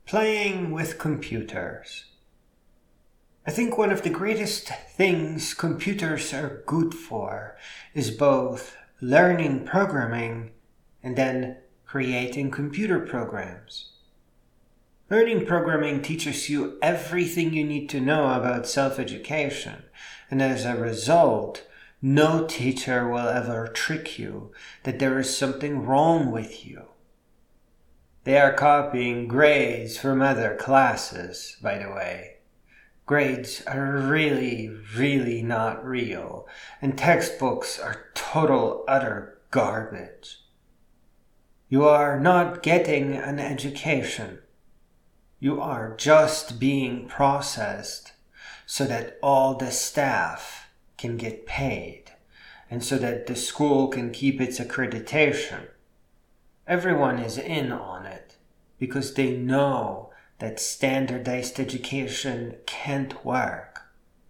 Playing with computers. I think one of the greatest things computers are good for is both learning programming and then creating computer programs. Learning programming teaches you everything you need to know about self-education, and as a result, no teacher will ever trick you that there is something wrong with you. They are copying grades from other classes, by the way. Grades are really not real, and textbooks are total utter garbage. You are not getting an education. You are just being processed so that all the staff can get paid, and so that the school can keep its accreditation. Everyone is in on it because they know that standardized education can't work.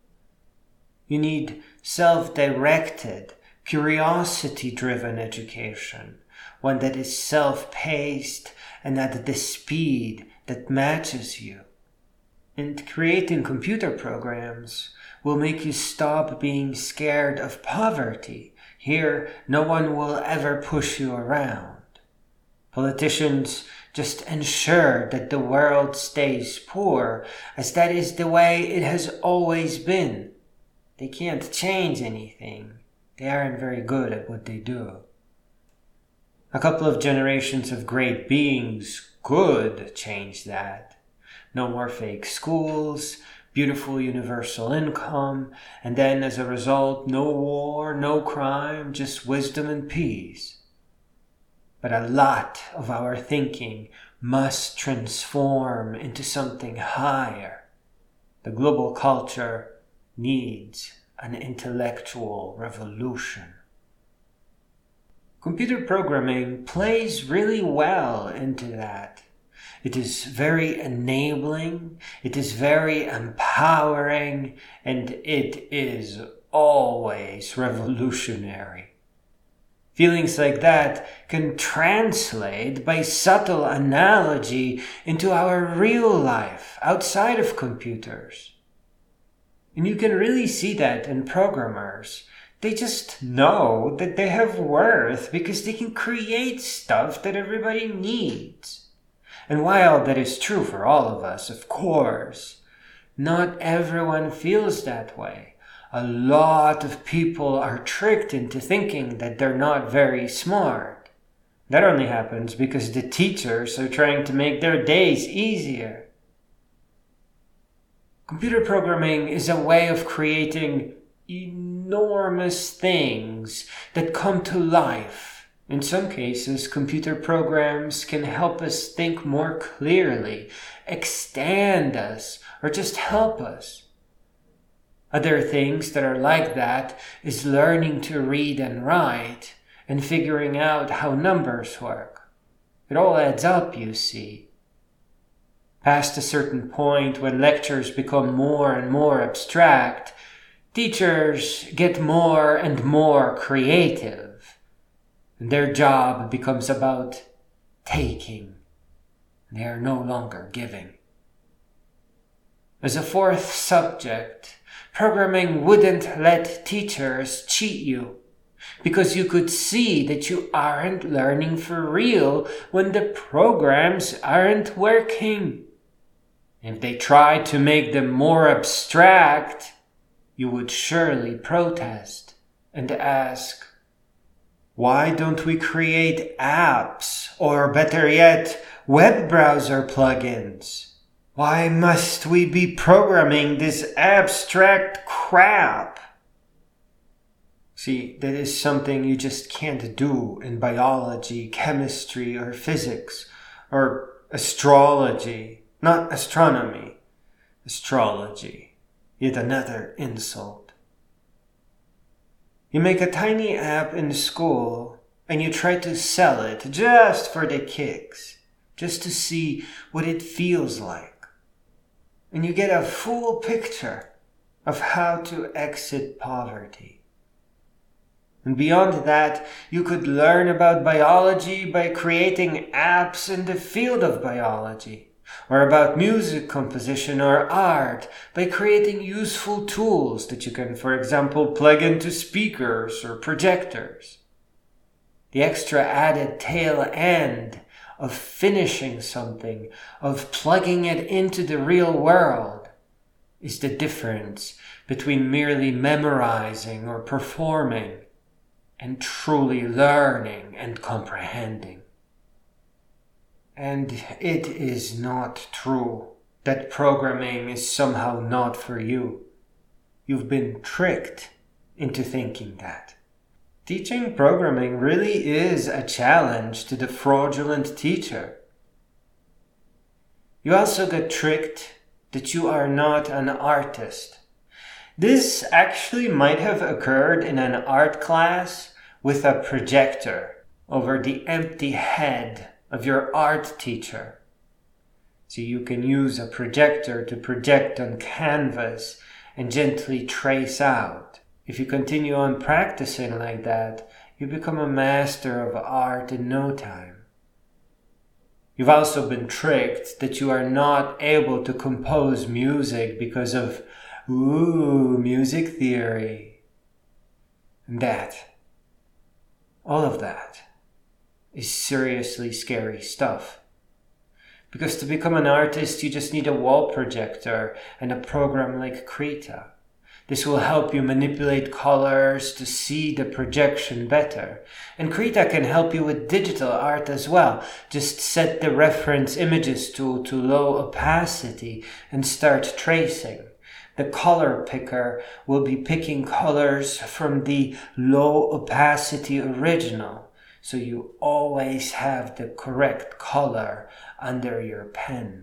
You need self-directed, curiosity-driven education, one that is self-paced and at the speed that matches you. And creating computer programs will make you stop being scared of poverty. Here, no one will ever push you around. Politicians just ensure that the world stays poor, as that is the way it has always been. They can't change anything. They aren't very good at what they do. A couple of generations of great beings could change that. No more fake schools, beautiful universal income, and then as a result, no war, no crime, just wisdom and peace. But a lot of our thinking must transform into something higher. The global culture needs an intellectual revolution. Computer programming plays really well into that. It is very enabling, it is very empowering, and it is always revolutionary. Feelings like that can translate by subtle analogy into our real life outside of computers. And you can really see that in programmers. They just know that they have worth because they can create stuff that everybody needs. And while that is true for all of us, of course, not everyone feels that way. A lot of people are tricked into thinking that they're not very smart. That only happens because the teachers are trying to make their days easier. Computer programming is a way of creating enormous things that come to life. In some cases, computer programs can help us think more clearly, extend us, or just help us. Other things that are like that is learning to read and write and figuring out how numbers work. It all adds up, you see. Past a certain point when lectures become more and more abstract, teachers get more and more creative. And their job becomes about taking. They are no longer giving. As a fourth subject, programming wouldn't let teachers cheat you, because you could see that you aren't learning for real when the programs aren't working. If they tried to make them more abstract, you would surely protest and ask, why don't we create apps, or better yet, web browser plugins? Why must we be programming this abstract crap? See, that is something you just can't do in biology, chemistry, or physics, or astrology. Not astronomy. Astrology. Yet another insult. You make a tiny app in school, and you try to sell it just for the kicks, just to see what it feels like. And you get a full picture of how to exit poverty. And beyond that, you could learn about biology by creating apps in the field of biology. or about music composition or art by creating useful tools that you can, for example, plug into speakers or projectors. The extra added tail end of finishing something, of plugging it into the real world, is the difference between merely memorizing or performing and truly learning and comprehending. And it is not true that programming is somehow not for you. You've been tricked into thinking that. Teaching programming really is a challenge to the fraudulent teacher. You also get tricked that you are not an artist. This actually might have occurred in an art class with a projector over the empty head of your art teacher. So you can use a projector to project on canvas and gently trace out. If you continue on practicing like that, you become a master of art in no time. You've also been tricked that you are not able to compose music because of, music theory. And all of that, is seriously scary stuff. Because to become an artist, you just need a wall projector and a program like Krita. This will help you manipulate colors to see the projection better. And Krita can help you with digital art as well. Just set the reference images tool to low opacity and start tracing. The color picker will be picking colors from the low opacity original, so you always have the correct color under your pen.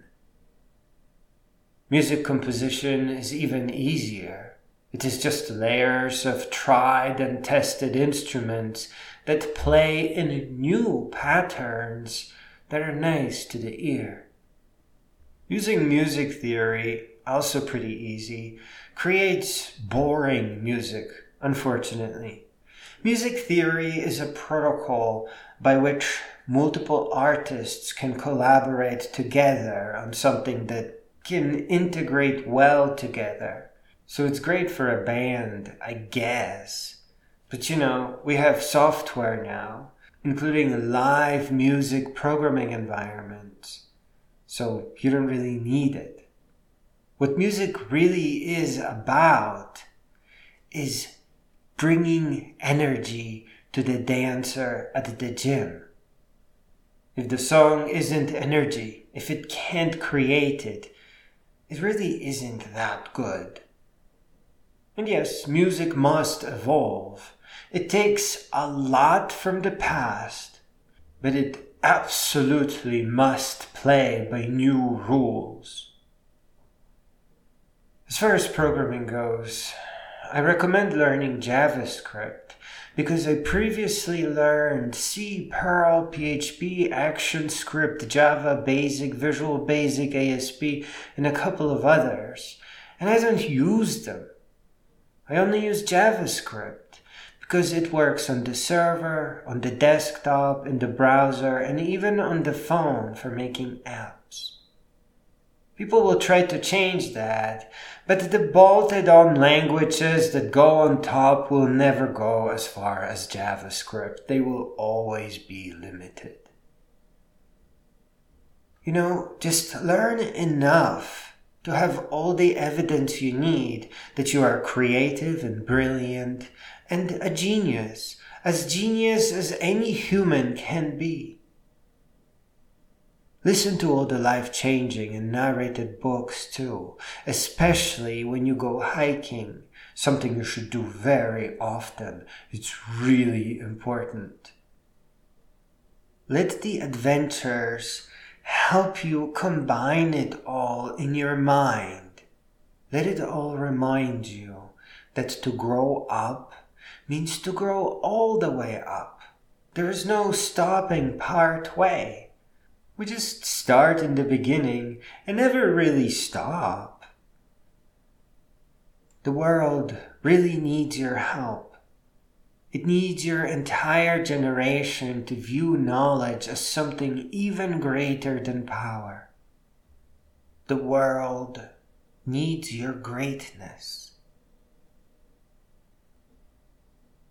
Music composition is even easier. It is just layers of tried and tested instruments that play in new patterns that are nice to the ear. Using music theory, also pretty easy, creates boring music, unfortunately. Music theory is a protocol by which multiple artists can collaborate together on something that can integrate well together. So it's great for a band, I guess. But we have software now, including live music programming environments. So you don't really need it. What music really is about is bringing energy to the dancer at the gym. If the song isn't energy, if it can't create it, it really isn't that good. And yes, music must evolve. It takes a lot from the past, but it absolutely must play by new rules. As far as programming goes, I recommend learning JavaScript because I previously learned C, Perl, PHP, ActionScript, Java, Basic, Visual Basic, ASP, and a couple of others, and I don't use them. I only use JavaScript because it works on the server, on the desktop, in the browser, and even on the phone for making apps. People will try to change that, but the bolted-on languages that go on top will never go as far as JavaScript. They will always be limited. Just learn enough to have all the evidence you need that you are creative and brilliant and a genius as any human can be. Listen to all the life-changing and narrated books too, especially when you go hiking, something you should do very often. It's really important. Let the adventures help you combine it all in your mind. Let it all remind you that to grow up means to grow all the way up. There is no stopping part way. We just start in the beginning and never really stop. The world really needs your help. It needs your entire generation to view knowledge as something even greater than power. The world needs your greatness.